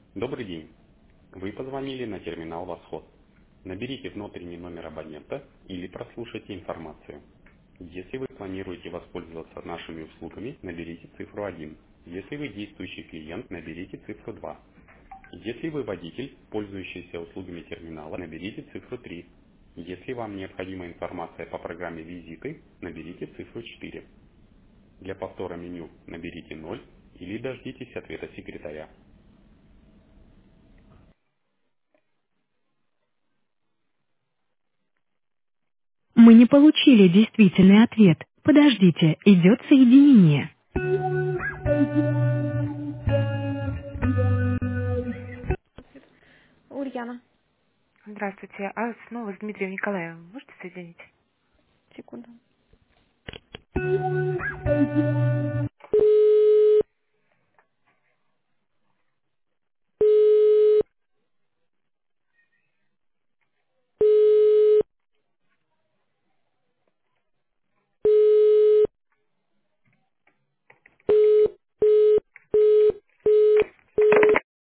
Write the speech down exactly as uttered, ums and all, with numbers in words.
Добрый день. Вы позвонили на терминал «Восход». Наберите внутренний номер абонента или прослушайте информацию. Если вы планируете воспользоваться нашими услугами, наберите цифру один. Если вы действующий клиент, наберите цифру два. Если вы водитель, пользующийся услугами терминала, наберите цифру три. Если вам необходима информация по программе «Визиты», наберите цифру четыре. Для повтора меню наберите ноль или дождитесь ответа секретаря. Мы не получили действительный ответ. Подождите, идет соединение. Ульяна, Здравствуйте. А снова с Дмитрием Николаевым. Можете соединить? секунду.